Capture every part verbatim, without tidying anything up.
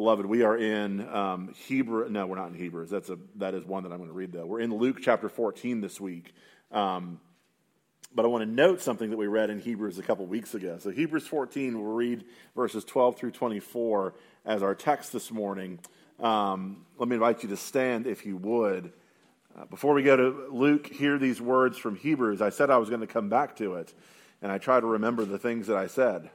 Beloved, we are in um, Hebrew. No, we're not in Hebrews. That's a that is one that I'm going to read, though. We're in Luke chapter fourteen this week. Um, but I want to note something that we read in Hebrews a couple weeks ago. So Hebrews fourteen, we'll read verses twelve through twenty-four as our text this morning. Um, let me invite you to stand if you would. Uh, before we go to Luke, hear these words from Hebrews. I said I was going to come back to it, and I try to remember the things that I said.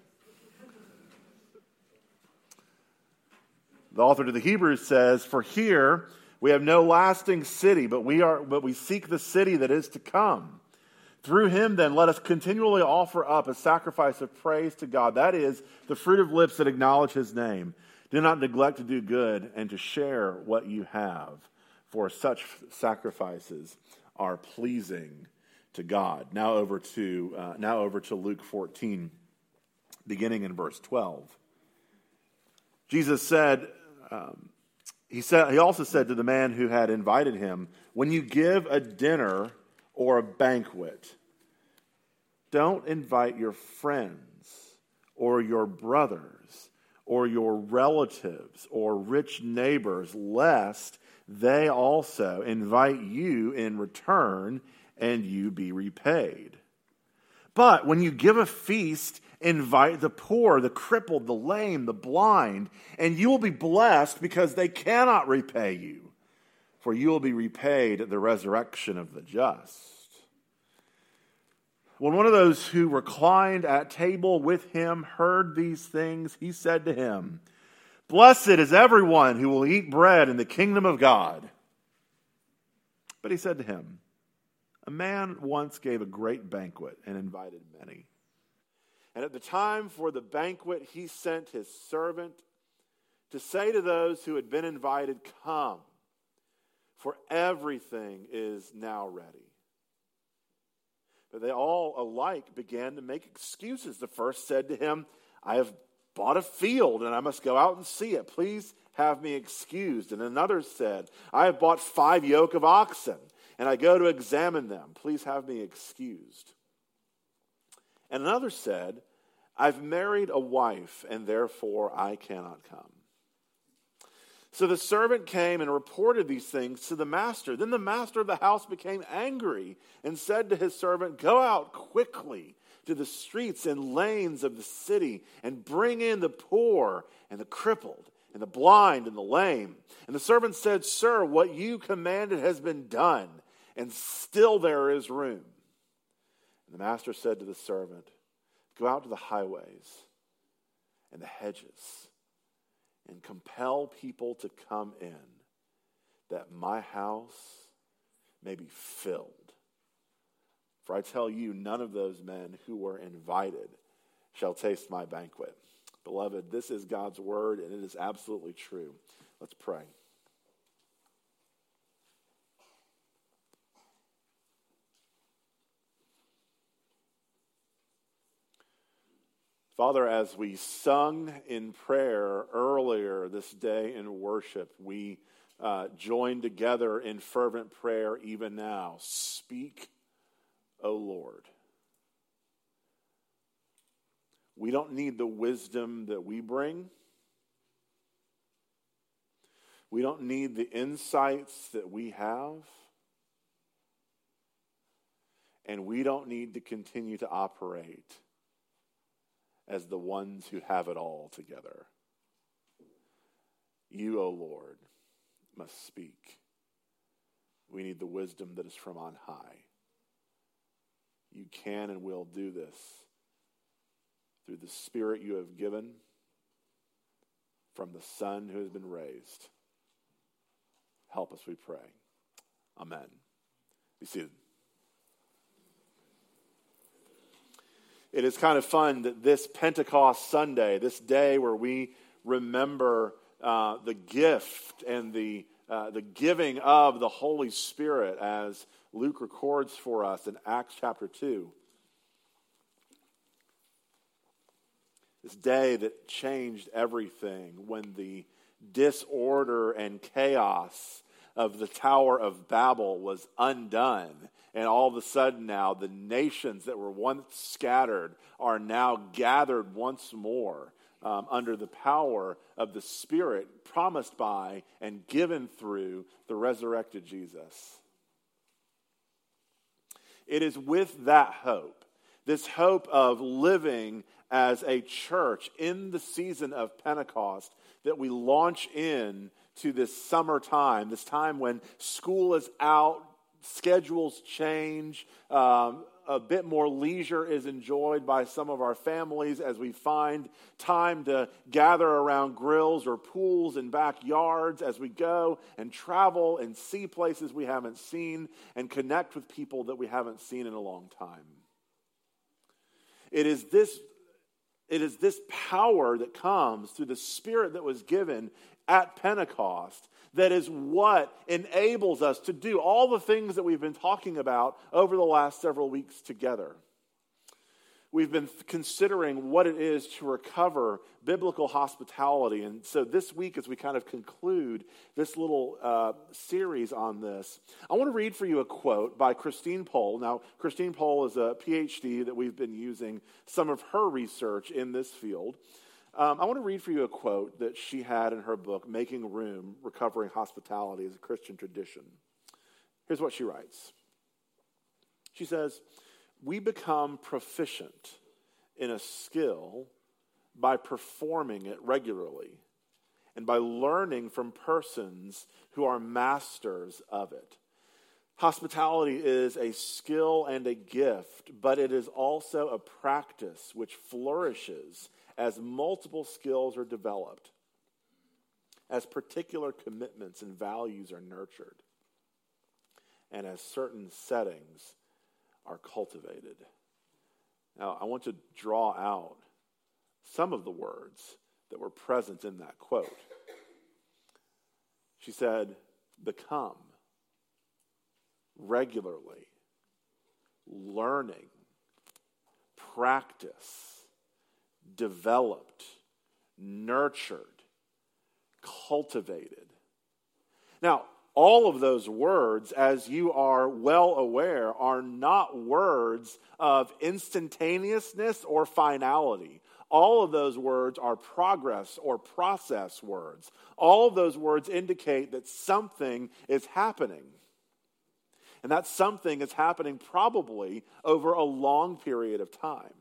The author to the Hebrews says, "For here we have no lasting city, but we are but we seek the city that is to come. Through him then let us continually offer up a sacrifice of praise to God, that is, the fruit of lips that acknowledge his name. Do not neglect to do good and to share what you have, for such sacrifices are pleasing to God." Now over to uh, now over to Luke fourteen, beginning in verse twelve. Jesus said, um, he said, he also said to the man who had invited him, "When you give a dinner or a banquet, don't invite your friends or your brothers or your relatives or rich neighbors, lest they also invite you in return and you be repaid. But when you give a feast, invite the poor, the crippled, the lame, the blind, and you will be blessed because they cannot repay you, for you will be repaid at the resurrection of the just." When one of those who reclined at table with him heard these things, he said to him, "Blessed is everyone who will eat bread in the kingdom of God." But he said to him, "A man once gave a great banquet and invited many. And at the time for the banquet, he sent his servant to say to those who had been invited, 'Come, for everything is now ready.' But they all alike began to make excuses. The first said to him, 'I have bought a field and I must go out and see it. Please have me excused.' And another said, 'I have bought five yoke of oxen and I go to examine them. Please have me excused.' And another said, 'I've married a wife, and therefore I cannot come.' So the servant came and reported these things to the master. Then the master of the house became angry and said to his servant, 'Go out quickly to the streets and lanes of the city and bring in the poor and the crippled and the blind and the lame.' And the servant said, 'Sir, what you commanded has been done, and still there is room.' And the master said to the servant, 'Go out to the highways and the hedges and compel people to come in, that my house may be filled. For I tell you, none of those men who were invited shall taste my banquet.'" Beloved, this is God's word, and it is absolutely true. Let's pray. Father, as we sung in prayer earlier this day in worship, we uh, join together in fervent prayer even now. Speak, O Lord. We don't need the wisdom that we bring. We don't need the insights that we have. And we don't need to continue to operate as the ones who have it all together. You, O Lord, must speak. We need the wisdom that is from on high. You can and will do this through the Spirit you have given from the Son who has been raised. Help us, we pray. Amen. Be seated. It is kind of fun that this Pentecost Sunday, this day where we remember uh, the gift and the uh, the giving of the Holy Spirit, as Luke records for us in Acts chapter two. This day that changed everything, when the disorder and chaos of the Tower of Babel was undone. And all of a sudden now, the nations that were once scattered are now gathered once more um, under the power of the Spirit promised by and given through the resurrected Jesus. It is with that hope, this hope of living as a church in the season of Pentecost, that we launch in to this summertime, this time when school is out, schedules change, um, a bit more leisure is enjoyed by some of our families as we find time to gather around grills or pools and backyards, as we go and travel and see places we haven't seen and connect with people that we haven't seen in a long time. It is this, it is this power that comes through the Spirit that was given at Pentecost that is what enables us to do all the things that we've been talking about over the last several weeks together. We've been considering what it is to recover biblical hospitality. And so this week, as we kind of conclude this little uh, series on this, I want to read for you a quote by Christine Pohl. Now, Christine Pohl is a P H D that we've been using some of her research in this field. Um, I want to read for you a quote that she had in her book, Making Room, Recovering Hospitality as a Christian Tradition. Here's what she writes. She says, "We become proficient in a skill by performing it regularly and by learning from persons who are masters of it. Hospitality is a skill and a gift, but it is also a practice which flourishes as multiple skills are developed, as particular commitments and values are nurtured, and as certain settings are cultivated." Now, I want to draw out some of the words that were present in that quote. She said, become, regularly, learning, practice, developed, nurtured, cultivated. Now, all of those words, as you are well aware, are not words of instantaneousness or finality. All of those words are progress or process words. All of those words indicate that something is happening. And that something is happening probably over a long period of time.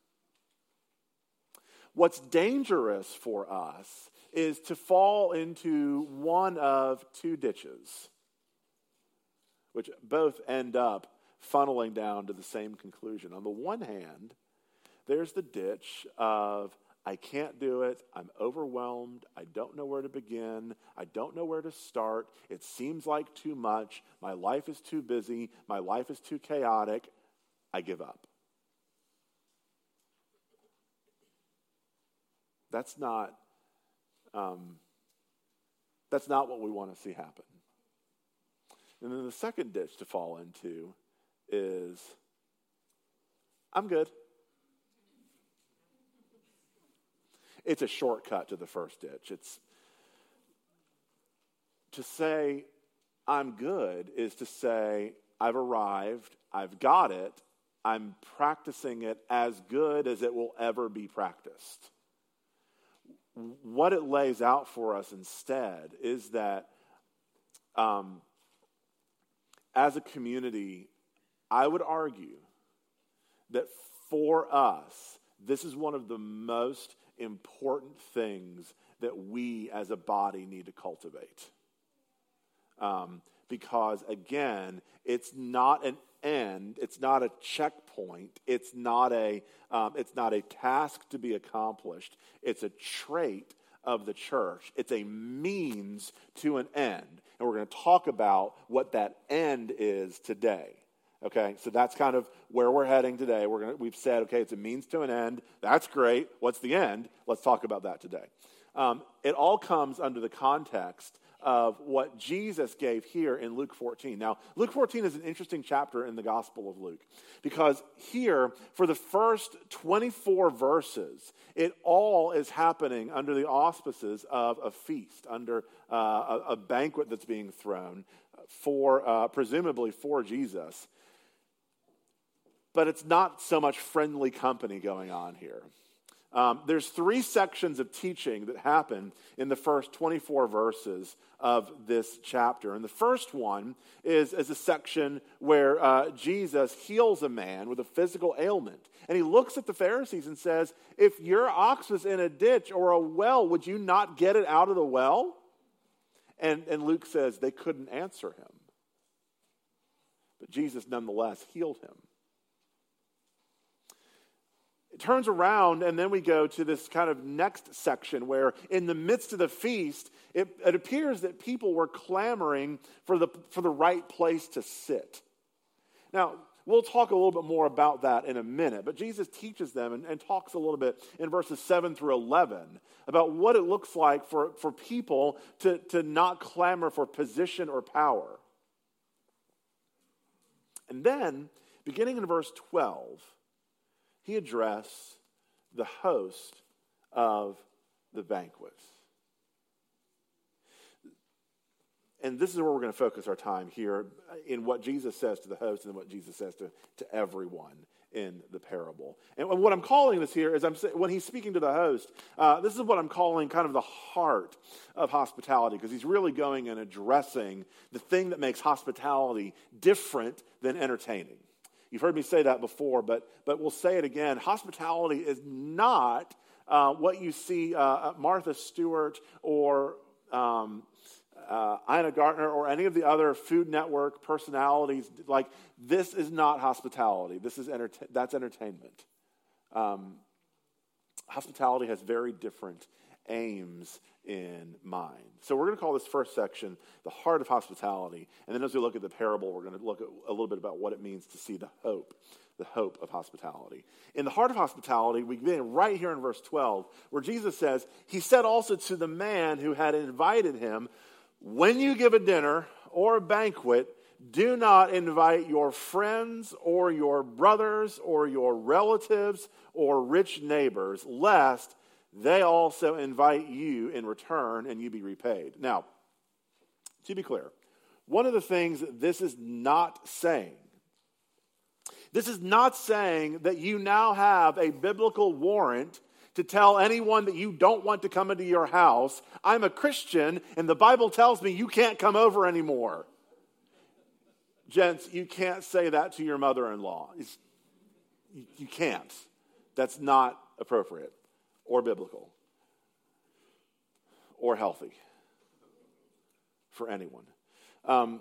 What's dangerous for us is to fall into one of two ditches, which both end up funneling down to the same conclusion. On the one hand, there's the ditch of, I can't do it, I'm overwhelmed, I don't know where to begin, I don't know where to start, it seems like too much, my life is too busy, my life is too chaotic, I give up. That's not, um, that's not what we want to see happen. And then the second ditch to fall into is, I'm good. It's a shortcut to the first ditch. It's to say, I'm good, is to say, I've arrived, I've got it, I'm practicing it as good as it will ever be practiced. What it lays out for us instead is that um, as a community, I would argue that for us, this is one of the most important things that we as a body need to cultivate. Um, because again, it's not an end, it's not a checkpoint, it's not a um, it's not a task to be accomplished, it's a trait of the church. It's a means to an end. And we're going to talk about what that end is today. Okay, so that's kind of where we're heading today. We're gonna, we've said, okay, it's a means to an end. That's great. What's the end? Let's talk about that today. Um, it all comes under the context of what Jesus gave here in Luke fourteen. Now, Luke fourteen is an interesting chapter in the Gospel of Luke, because here, for the first twenty-four verses, it all is happening under the auspices of a feast, under uh, a, a banquet that's being thrown for, uh, presumably for Jesus. But it's not so much friendly company going on here. Um, there's three sections of teaching that happen in the first twenty-four verses of this chapter. And the first one is, is a section where uh, Jesus heals a man with a physical ailment. And he looks at the Pharisees and says, if your ox was in a ditch or a well, would you not get it out of the well? And, and Luke says they couldn't answer him. But Jesus nonetheless healed him. It turns around, and then we go to this kind of next section where in the midst of the feast, it, it appears that people were clamoring for the, for the right place to sit. Now, we'll talk a little bit more about that in a minute, but Jesus teaches them and, and talks a little bit in verses seven through eleven about what it looks like for, for people to, to not clamor for position or power. And then, beginning in verse twelve, he addressed the host of the banquet. And this is where we're going to focus our time here in what Jesus says to the host and what Jesus says to, to everyone in the parable. And what I'm calling this here is I'm when he's speaking to the host, uh, this is what I'm calling kind of the heart of hospitality, because he's really going and addressing the thing that makes hospitality different than entertaining. You've heard me say that before, but but we'll say it again. Hospitality is not uh, what you see uh, Martha Stewart or um, uh, Ina Gartner or any of the other Food Network personalities. Like, this is not hospitality. This is enter- that's entertainment. Um, hospitality has very different aims in mind. So we're going to call this first section the heart of hospitality. And then as we look at the parable, we're going to look at a little bit about what it means to see the hope, the hope of hospitality. In the heart of hospitality, we begin right here in verse twelve, where Jesus says, he said also to the man who had invited him, when you give a dinner or a banquet, do not invite your friends or your brothers or your relatives or rich neighbors, lest they also invite you in return and you be repaid. Now, to be clear, one of the things that this is not saying, this is not saying that you now have a biblical warrant to tell anyone that you don't want to come into your house, I'm a Christian and the Bible tells me you can't come over anymore. Gents, you can't say that to your mother-in-law. It's, you, you can't. That's not appropriate. Or biblical, or healthy for anyone. Um,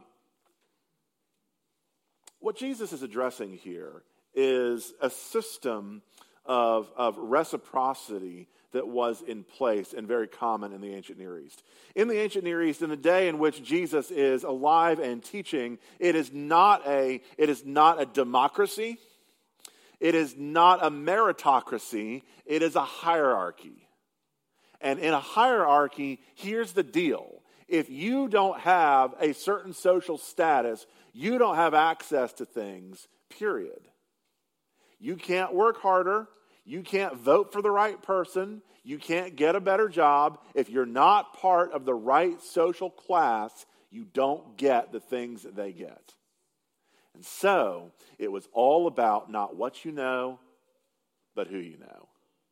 what Jesus is addressing here is a system of, of reciprocity that was in place and very common in the ancient Near East. In the ancient Near East, in the day in which Jesus is alive and teaching, it is not a, it is not a democracy. It is not a meritocracy, it is a hierarchy. And in a hierarchy, here's the deal. If you don't have a certain social status, you don't have access to things, period. You can't work harder, you can't vote for the right person, you can't get a better job. If you're not part of the right social class, you don't get the things that they get. And so, it was all about not what you know, but who you know.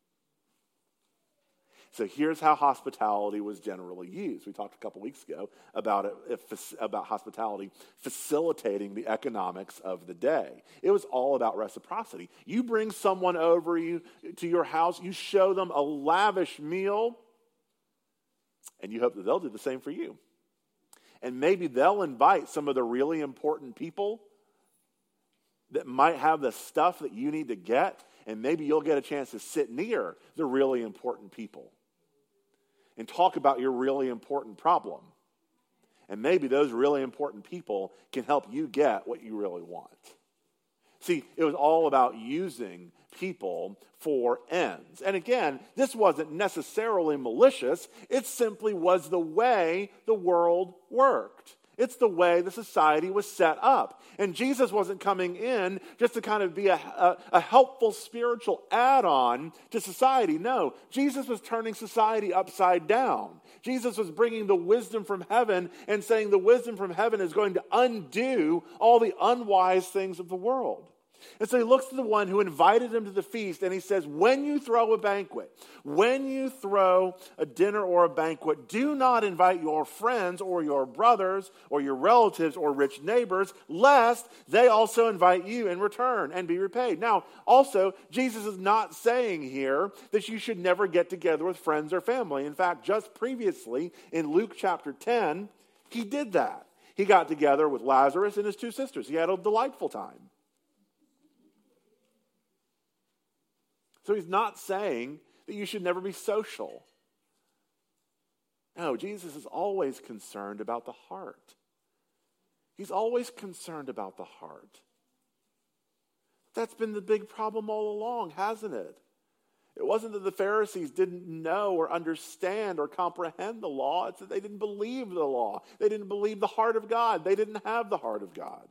So here's how hospitality was generally used. We talked a couple weeks ago about it, about hospitality facilitating the economics of the day. It was all about reciprocity. You bring someone over you to your house, you show them a lavish meal, and you hope that they'll do the same for you. And maybe they'll invite some of the really important people that might have the stuff that you need to get, and maybe you'll get a chance to sit near the really important people and talk about your really important problem. And maybe those really important people can help you get what you really want. See, it was all about using people for ends. And again, this wasn't necessarily malicious. It simply was the way the world worked. It's the way the society was set up. And Jesus wasn't coming in just to kind of be a, a, a helpful spiritual add-on to society. No, Jesus was turning society upside down. Jesus was bringing the wisdom from heaven and saying the wisdom from heaven is going to undo all the unwise things of the world. And so he looks to the one who invited him to the feast, and he says, when you throw a banquet, when you throw a dinner or a banquet, do not invite your friends or your brothers or your relatives or rich neighbors, lest they also invite you in return and be repaid. Now, also, Jesus is not saying here that you should never get together with friends or family. In fact, just previously in Luke chapter ten, he did that. He got together with Lazarus and his two sisters. He had a delightful time. So he's not saying that you should never be social. No, Jesus is always concerned about the heart. He's always concerned about the heart. That's been the big problem all along, hasn't it? It wasn't that the Pharisees didn't know or understand or comprehend the law. It's that they didn't believe the law. They didn't believe the heart of God. They didn't have the heart of God.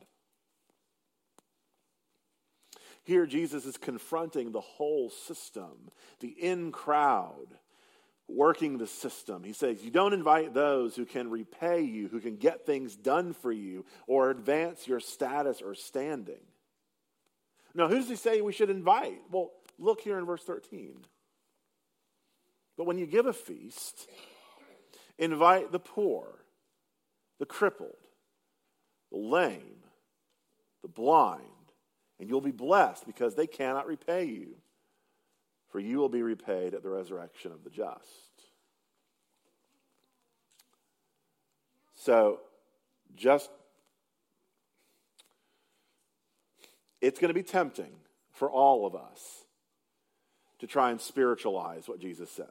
Here, Jesus is confronting the whole system, the in crowd, working the system. He says, you don't invite those who can repay you, who can get things done for you, or advance your status or standing. Now, who does he say we should invite? Well, look here in verse thirteen. But when you give a feast, invite the poor, the crippled, the lame, the blind, and you'll be blessed because they cannot repay you, for you will be repaid at the resurrection of the just. So, just, it's going to be tempting for all of us to try and spiritualize what Jesus said.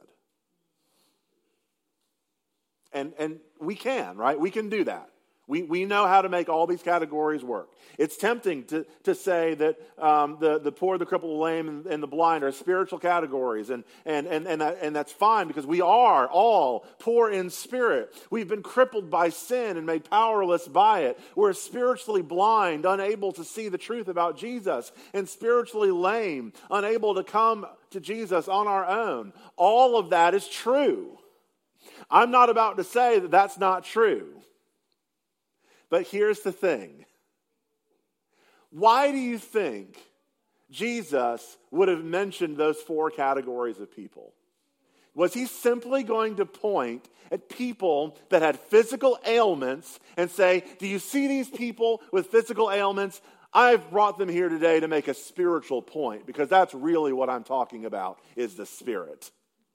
And, and we can, right? We can do that. We we know how to make all these categories work. It's tempting to, to say that um, the, the poor, the crippled, the lame, and, and the blind are spiritual categories. And, and, and, and, that, and that's fine because we are all poor in spirit. We've been crippled by sin and made powerless by it. We're spiritually blind, unable to see the truth about Jesus, and spiritually lame, unable to come to Jesus on our own. All of that is true. I'm not about to say that that's not true. But here's the thing. Why do you think Jesus would have mentioned those four categories of people? Was he simply going to point at people that had physical ailments and say, do you see these people with physical ailments? I've brought them here today to make a spiritual point, because that's really what I'm talking about, is the Spirit.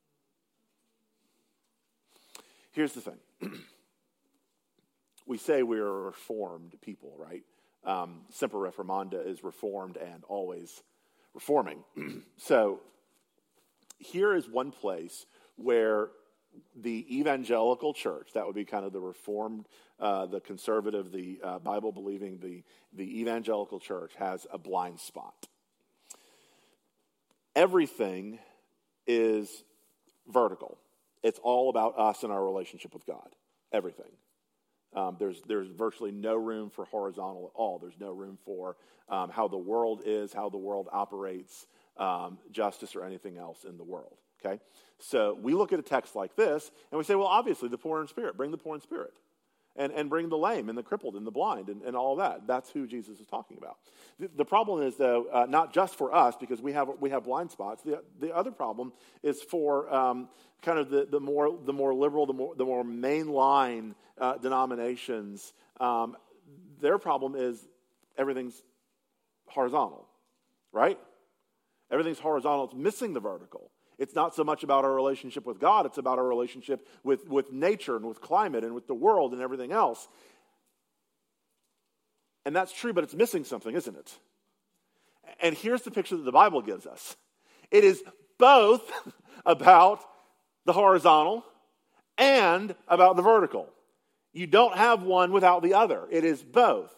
Here's the thing. We say we're a reformed people, right? Um, Semper Reformanda is reformed and always reforming. So here is one place where the evangelical church, that would be kind of the reformed, uh, the conservative, the uh, Bible-believing, the, the evangelical church has a blind spot. Everything is vertical. It's all about us and our relationship with God. Everything. Um, there's there's virtually no room for horizontal at all. There's no room for um, how the world is, how the world operates, um, justice, or anything else in the world. Okay, so we look at a text like this and we say, well, obviously the poor in spirit, bring the poor in spirit, and and bring the lame and the crippled and the blind and, and all of that. That's who Jesus is talking about. The, the problem is, though, uh, not just for us, because we have we have blind spots. The the other problem is for um, kind of the, the more the more liberal, the more the more mainline uh, denominations. Um, their problem is everything's horizontal, right? Everything's horizontal. It's missing the vertical. It's not so much about our relationship with God. It's about our relationship with, with nature and with climate and with the world and everything else. And that's true, but it's missing something, isn't it? And here's the picture that the Bible gives us. It is both about the horizontal and about the vertical. You don't have one without the other. It is both.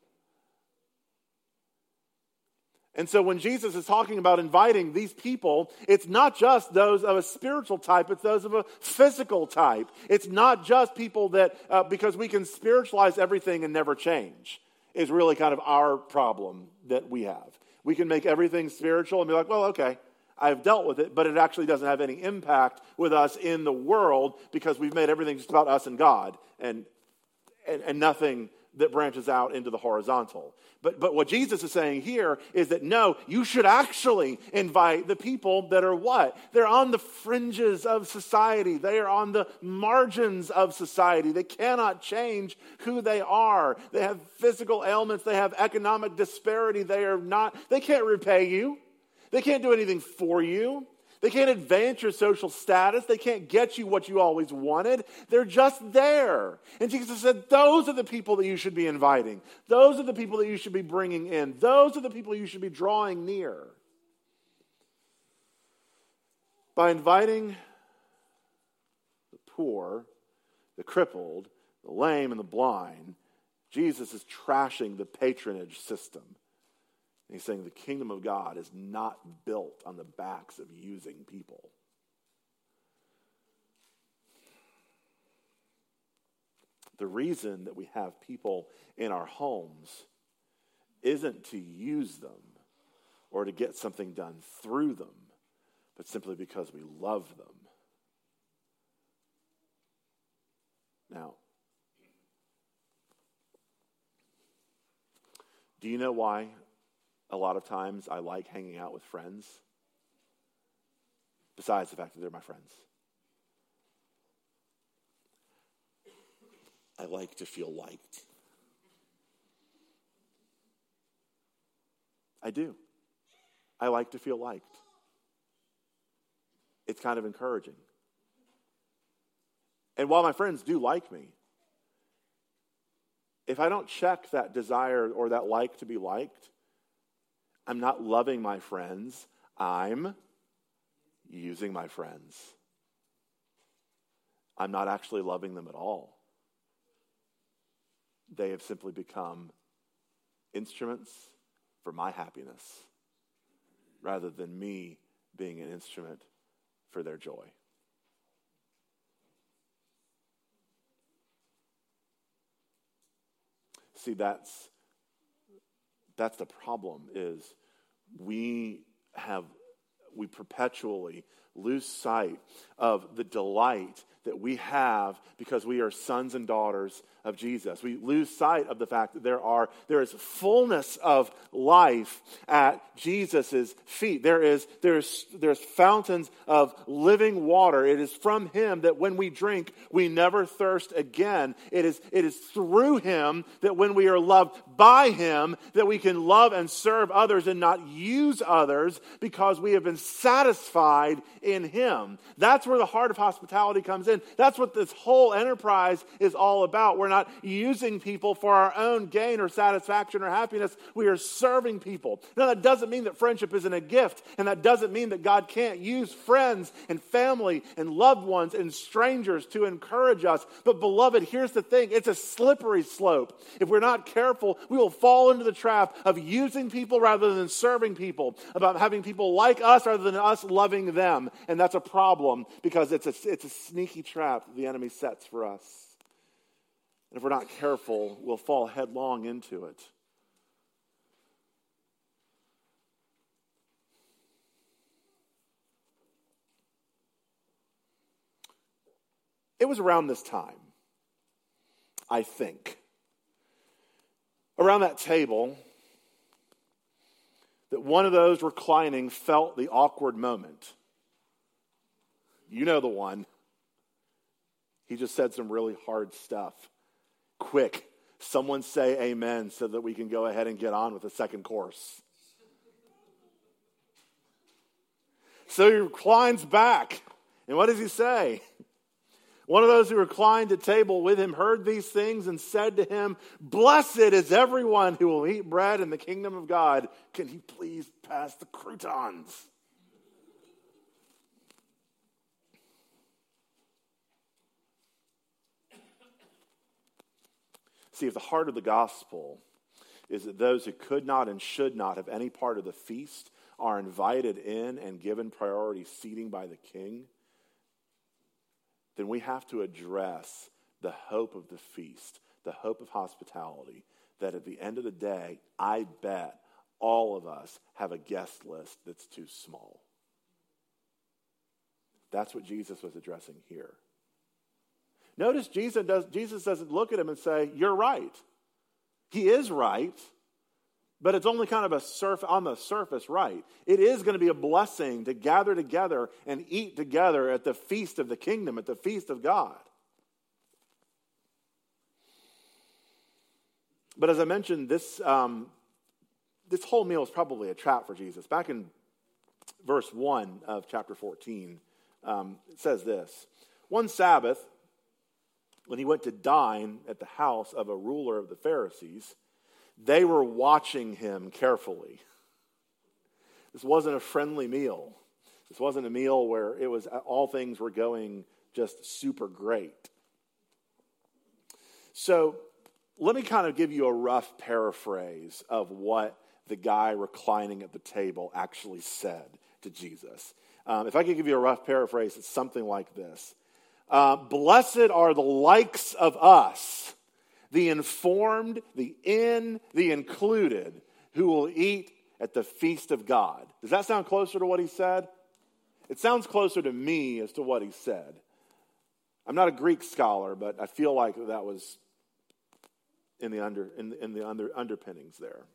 And so when Jesus is talking about inviting these people, it's not just those of a spiritual type, it's those of a physical type. It's not just people that, uh, because we can spiritualize everything and never change, is really kind of our problem that we have. We can make everything spiritual and be like, well, okay, I've dealt with it, but it actually doesn't have any impact with us in the world because we've made everything just about us and God and and, and nothing that branches out into the horizontal. But, but what Jesus is saying here is that no, you should actually invite the people that are what? They're on the fringes of society. They are on the margins of society. They cannot change who they are. They have physical ailments. They have economic disparity. They are not, they can't repay you. They can't do anything for you. They can't advance your social status. They can't get you what you always wanted. They're just there. And Jesus said, those are the people that you should be inviting. Those are the people that you should be bringing in. Those are the people you should be drawing near. By inviting the poor, the crippled, the lame, and the blind, Jesus is trashing the patronage system. He's saying the kingdom of God is not built on the backs of using people. The reason that we have people in our homes isn't to use them or to get something done through them, but simply because we love them. Now, do you know why a lot of times I like hanging out with friends? Besides the fact that they're my friends. I like to feel liked. I do. I like to feel liked. It's kind of encouraging. And while my friends do like me, if I don't check that desire or that like to be liked, I'm not loving my friends. I'm using my friends. I'm not actually loving them at all. They have simply become instruments for my happiness rather than me being an instrument for their joy. See, that's That's the problem, is we have, we perpetually lose sight of the delight that we have because we are sons and daughters of Jesus. We lose sight of the fact that there are there is fullness of life at Jesus' feet. There is there's there's fountains of living water. It is from him that when we drink, we never thirst again. It is it is through him that when we are loved by him that we can love and serve others and not use others because we have been satisfied in him. That's where the heart of hospitality comes in. That's what this whole enterprise is all about. We're not using people for our own gain or satisfaction or happiness. We are serving people. Now, that doesn't mean that friendship isn't a gift, and that doesn't mean that God can't use friends and family and loved ones and strangers to encourage us. But beloved, here's the thing. It's a slippery slope. If we're not careful, we will fall into the trap of using people rather than serving people, about having people like us rather than us loving them. And that's a problem because it's a, it's a sneaky trap the enemy sets for us. And if we're not careful, we'll fall headlong into it. It was around this time, I think, around that table, that one of those reclining felt the awkward moment. You know the one. He just said some really hard stuff. Quick, someone say amen so that we can go ahead and get on with the second course. So he reclines back. And what does he say? One of those who reclined at table with him heard these things and said to him, "Blessed is everyone who will eat bread in the kingdom of God. Can he please pass the croutons?" See, if the heart of the gospel is that those who could not and should not have any part of the feast are invited in and given priority seating by the king, then we have to address the hope of the feast, the hope of hospitality, that at the end of the day, I bet all of us have a guest list that's too small. That's what Jesus was addressing here. Notice Jesus, does, Jesus doesn't look at him and say, "You're right. He is right, but it's only kind of a surf on the surface right. It is going to be a blessing to gather together and eat together at the feast of the kingdom, at the feast of God. But as I mentioned, this um, this whole meal is probably a trap for Jesus. Back in verse one of chapter fourteen, um, it says this: one Sabbath, when he went to dine at the house of a ruler of the Pharisees, they were watching him carefully. This wasn't a friendly meal. This wasn't a meal where it was all things were going just super great. So let me kind of give you a rough paraphrase of what the guy reclining at the table actually said to Jesus. Um, if I could give you a rough paraphrase, it's something like this. Uh, Blessed are the likes of us, the informed, the in, the included, who will eat at the feast of God. Does that sound closer to what he said? It sounds closer to me as to what he said. I'm not a Greek scholar, but I feel like that was in the under in, in the under, underpinnings there.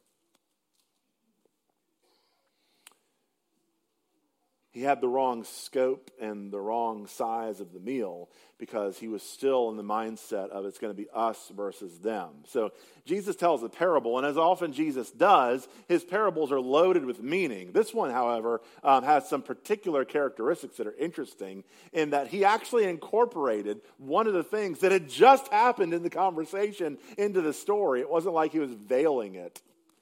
He had the wrong scope and the wrong size of the meal because he was still in the mindset of it's going to be us versus them. So Jesus tells a parable, and as often Jesus does, his parables are loaded with meaning. This one, however, um, has some particular characteristics that are interesting in that he actually incorporated one of the things that had just happened in the conversation into the story. It wasn't like he was veiling it.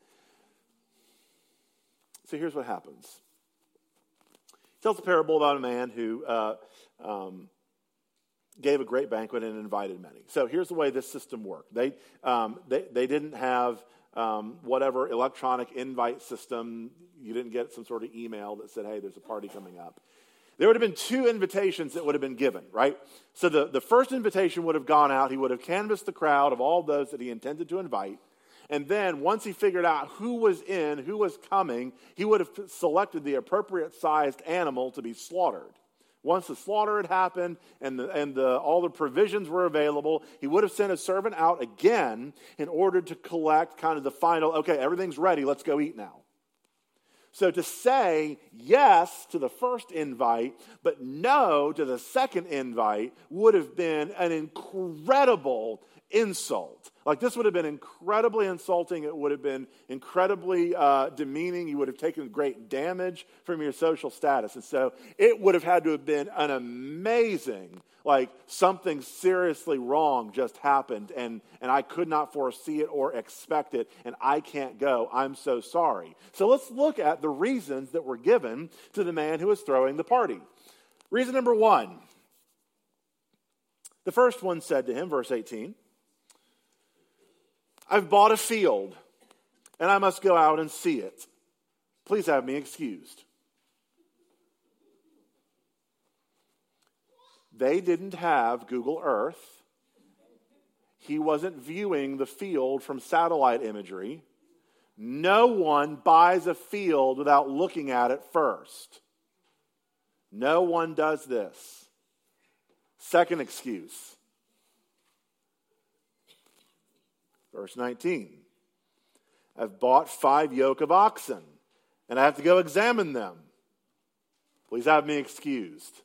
So here's what happens. Tells a parable about a man who uh, um, gave a great banquet and invited many. So here's the way this system worked. They um, they, they didn't have um, whatever electronic invite system. You didn't get some sort of email that said, hey, there's a party coming up. There would have been two invitations that would have been given, right? So the, the first invitation would have gone out. He would have canvassed the crowd of all those that he intended to invite. And then once he figured out who was in, who was coming, he would have selected the appropriate sized animal to be slaughtered. Once the slaughter had happened and, the, and the, all the provisions were available, he would have sent a servant out again in order to collect kind of the final, okay, everything's ready, let's go eat now. So to say yes to the first invite, but no to the second invite would have been an incredible insult. Like, this would have been incredibly insulting. It would have been incredibly uh, demeaning. You would have taken great damage from your social status. And so it would have had to have been an amazing, like, something seriously wrong just happened, and, and I could not foresee it or expect it, and I can't go. I'm so sorry. So let's look at the reasons that were given to the man who was throwing the party. Reason number one. The first one said to him, verse eighteen, I've bought a field, and I must go out and see it. Please have me excused. They didn't have Google Earth. He wasn't viewing the field from satellite imagery. No one buys a field without looking at it first. No one does this. Second excuse. Verse nineteen, I've bought five yoke of oxen, and I have to go examine them. Please have me excused.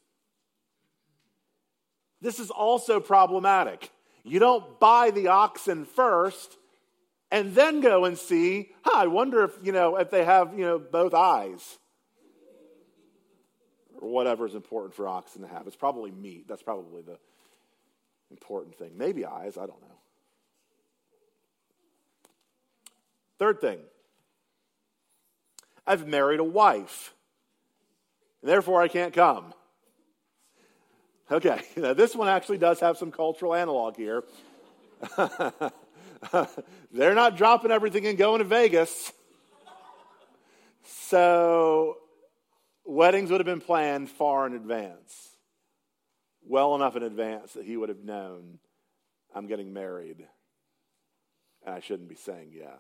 This is also problematic. You don't buy the oxen first and then go and see, huh, I wonder if, you know, if they have, you know, both eyes. Or whatever is important for oxen to have. It's probably meat. That's probably the important thing. Maybe eyes, I don't know. Third thing, I've married a wife, and therefore I can't come. Okay, now this one actually does have some cultural analog here. They're not dropping everything and going to Vegas. So weddings would have been planned far in advance, well enough in advance that he would have known, I'm getting married, and I shouldn't be saying yes.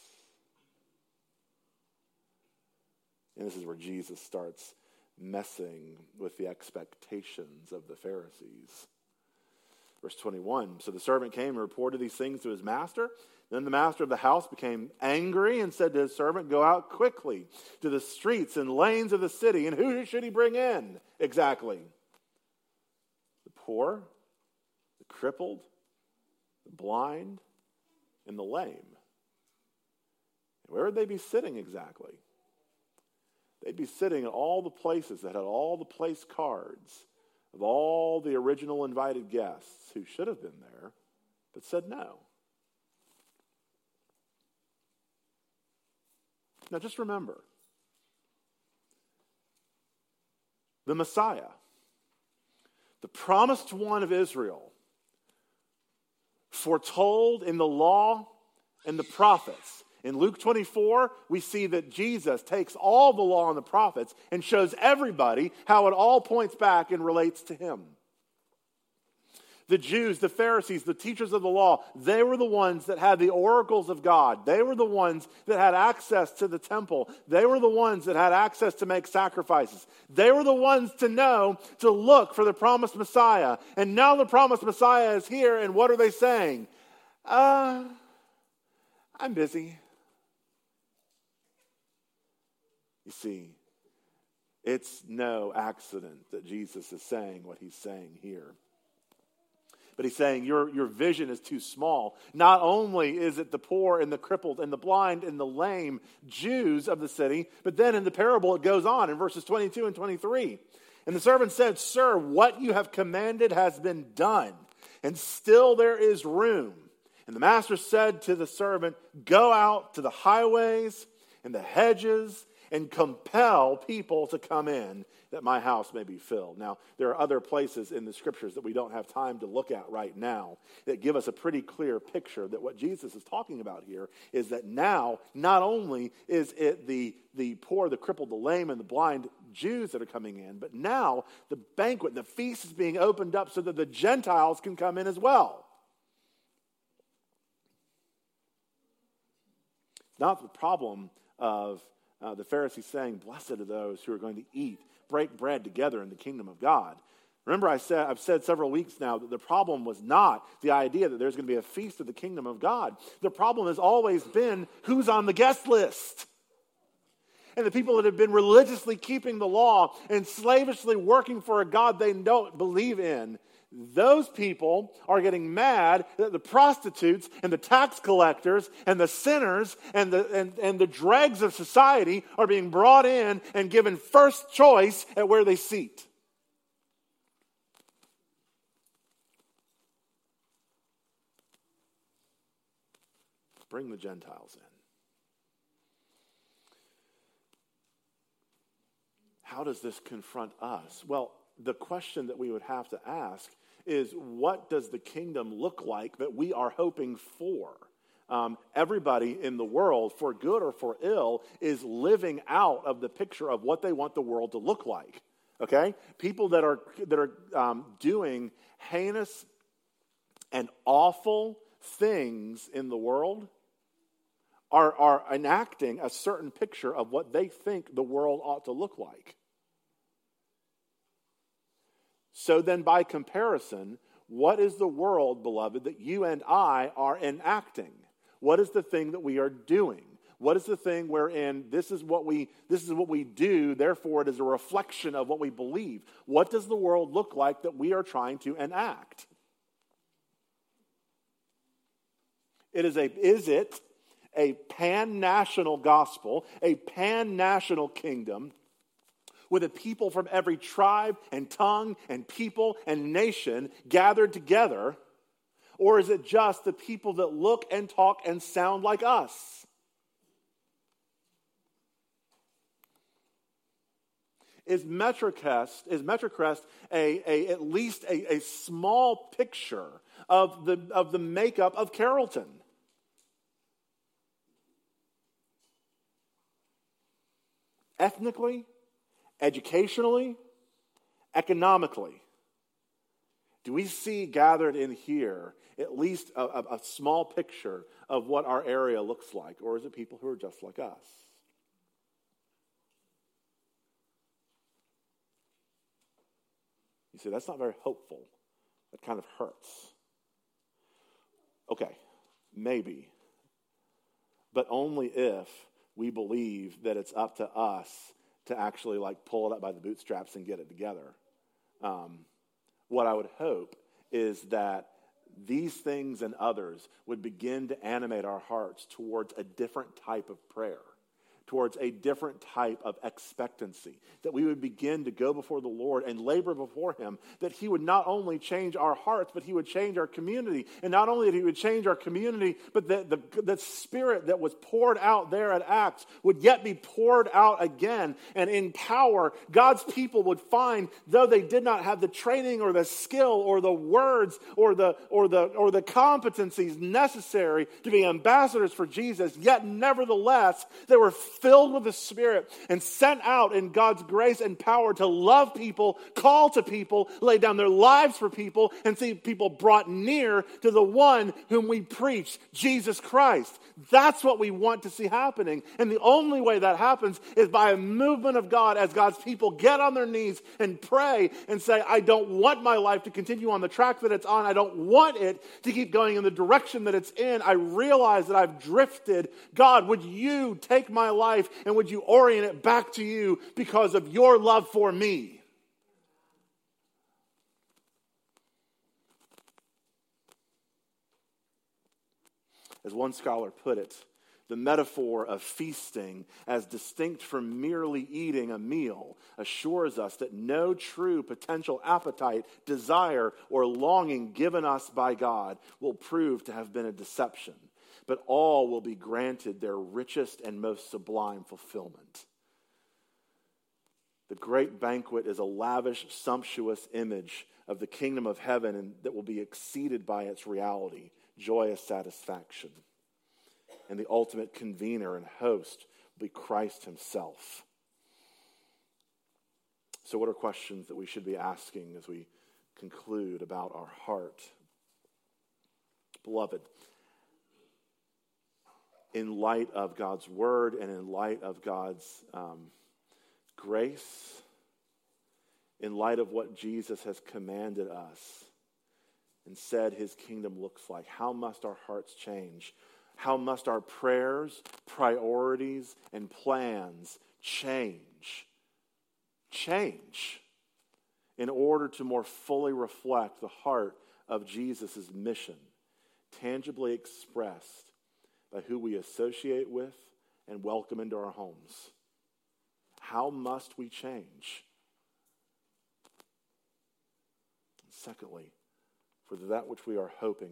And this is where Jesus starts messing with the expectations of the Pharisees. Verse twenty-one, so the servant came and reported these things to his master. Then the master of the house became angry and said to his servant, go out quickly to the streets and lanes of the city. And who should he bring in? Exactly. The poor, the crippled, the blind, and the lame. Where would they be sitting exactly? They'd be sitting at all the places that had all the place cards of all the original invited guests who should have been there, but said no. Now just remember, the Messiah, the promised one of Israel, foretold in the law and the prophets. In Luke twenty-four, we see that Jesus takes all the law and the prophets and shows everybody how it all points back and relates to him. The Jews, the Pharisees, the teachers of the law, they were the ones that had the oracles of God. They were the ones that had access to the temple. They were the ones that had access to make sacrifices. They were the ones to know, to look for the promised Messiah. And now the promised Messiah is here, and what are they saying? Uh, I'm busy. You see, it's no accident that Jesus is saying what he's saying here. But he's saying your, your vision is too small. Not only is it the poor and the crippled and the blind and the lame Jews of the city, but then in the parable it goes on in verses twenty-two and twenty-three. And the servant said, Sir, what you have commanded has been done, and still there is room. And the master said to the servant, Go out to the highways and the hedges and compel people to come in, that my house may be filled. Now, there are other places in the scriptures that we don't have time to look at right now that give us a pretty clear picture that what Jesus is talking about here is that now, not only is it the, the poor, the crippled, the lame, and the blind Jews that are coming in, but now the banquet, the feast is being opened up so that the Gentiles can come in as well. It's not the problem of Uh, the Pharisees saying, blessed are those who are going to eat, break bread together in the kingdom of God. Remember, I said, I've said several weeks now that the problem was not the idea that there's going to be a feast of the kingdom of God. The problem has always been who's on the guest list. And the people that have been religiously keeping the law and slavishly working for a God they don't believe in, those people are getting mad that the prostitutes and the tax collectors and the sinners and the, and, and the dregs of society are being brought in and given first choice at where they seat. Bring the Gentiles in. How does this confront us? Well, the question that we would have to ask is, what does the kingdom look like that we are hoping for? Um, everybody in the world, for good or for ill, is living out of the picture of what they want the world to look like. Okay? People that are that are um, doing heinous and awful things in the world are, are enacting a certain picture of what they think the world ought to look like. So then, by comparison, what is the world, beloved, that you and I are enacting? What is the thing that we are doing? What is the thing wherein this is what we this is what we do, therefore it is a reflection of what we believe? What does the world look like that we are trying to enact? It is a is it a pan-national gospel, a pan-national kingdom, with a people from every tribe and tongue and people and nation gathered together? Or is it just the people that look and talk and sound like us? Is Metrocrest, is Metrocrest a, a, at least a, a small picture of the, of the makeup of Carrollton? Ethnically, educationally, economically, do we see gathered in here at least a, a, a small picture of what our area looks like? Or is it people who are just like us? You see, that's not very hopeful. That kind of hurts. Okay, maybe. But only if we believe that it's up to us to actually like pull it up by the bootstraps and get it together. Um, what I would hope is that these things and others would begin to animate our hearts towards a different type of prayer, towards a different type of expectancy, that we would begin to go before the Lord and labor before him, that he would not only change our hearts, but he would change our community. And not only that he would change our community, but that the, the spirit that was poured out there at Acts would yet be poured out again. And in power, God's people would find, though they did not have the training or the skill or the words or the, or the, or the competencies necessary to be ambassadors for Jesus, yet nevertheless, they were filled with the Spirit and sent out in God's grace and power to love people, call to people, lay down their lives for people, and see people brought near to the one whom we preach, Jesus Christ. That's what we want to see happening. And the only way that happens is by a movement of God as God's people get on their knees and pray and say, I don't want my life to continue on the track that it's on. I don't want it to keep going in the direction that it's in. I realize that I've drifted. God, would you take my life and would you orient it back to you because of your love for me? As one scholar put it, the metaphor of feasting, as distinct from merely eating a meal, assures us that no true potential appetite, desire, or longing given us by God will prove to have been a deception, but all will be granted their richest and most sublime fulfillment. The great banquet is a lavish, sumptuous image of the kingdom of heaven and that will be exceeded by its reality, joyous satisfaction. And the ultimate convener and host will be Christ himself. So what are questions that we should be asking as we conclude about our heart? Beloved, in light of God's word and in light of God's um, grace, in light of what Jesus has commanded us and said his kingdom looks like, how must our hearts change? How must our prayers, priorities, and plans change? Change in order to more fully reflect the heart of Jesus' mission, tangibly expressed by who we associate with and welcome into our homes. How must we change? Secondly, for that which we are hoping,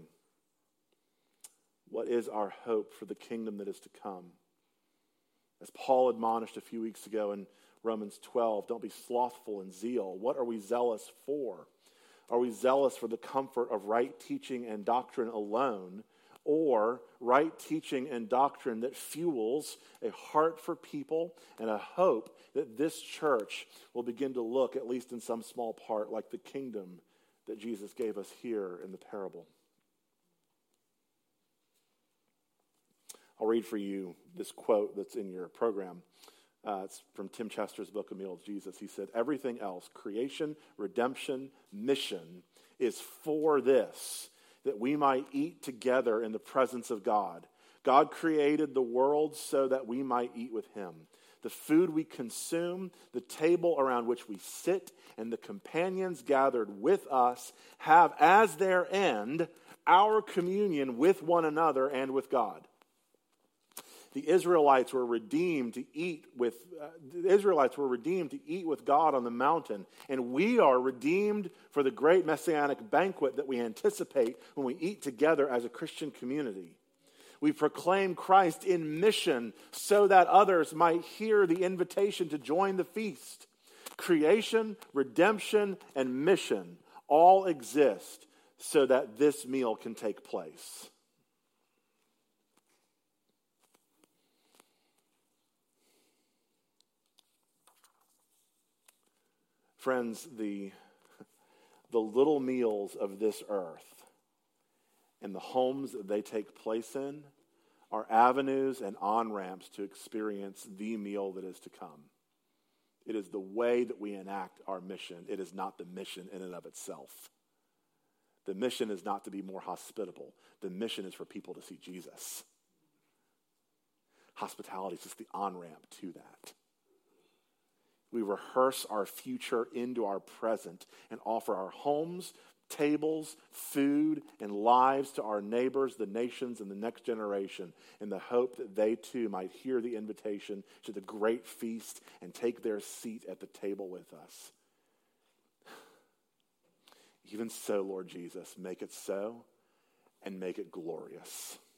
what is our hope for the kingdom that is to come? As Paul admonished a few weeks ago in Romans twelve, don't be slothful in zeal. What are we zealous for? Are we zealous for the comfort of right teaching and doctrine alone, or right teaching and doctrine that fuels a heart for people and a hope that this church will begin to look, at least in some small part, like the kingdom that Jesus gave us here in the parable? I'll read for you this quote that's in your program. Uh, it's from Tim Chester's book, A Meal with Jesus. He said, everything else, creation, redemption, mission, is for this, that we might eat together in the presence of God. God created the world so that we might eat with him. The food we consume, the table around which we sit, and the companions gathered with us have as their end our communion with one another and with God. The Israelites were redeemed to eat with uh, the Israelites were redeemed to eat with God on the mountain, and we are redeemed for the great messianic banquet that we anticipate when we eat together as a Christian community. We proclaim Christ in mission so that others might hear the invitation to join the feast. Creation, redemption, and mission all exist so that this meal can take place. Friends, the, the little meals of this earth and the homes that they take place in are avenues and on-ramps to experience the meal that is to come. It is the way that we enact our mission. It is not the mission in and of itself. The mission is not to be more hospitable. The mission is for people to see Jesus. Hospitality is just the on-ramp to that. We rehearse our future into our present and offer our homes, tables, food, and lives to our neighbors, the nations, and the next generation in the hope that they too might hear the invitation to the great feast and take their seat at the table with us. Even so, Lord Jesus, make it so and make it glorious.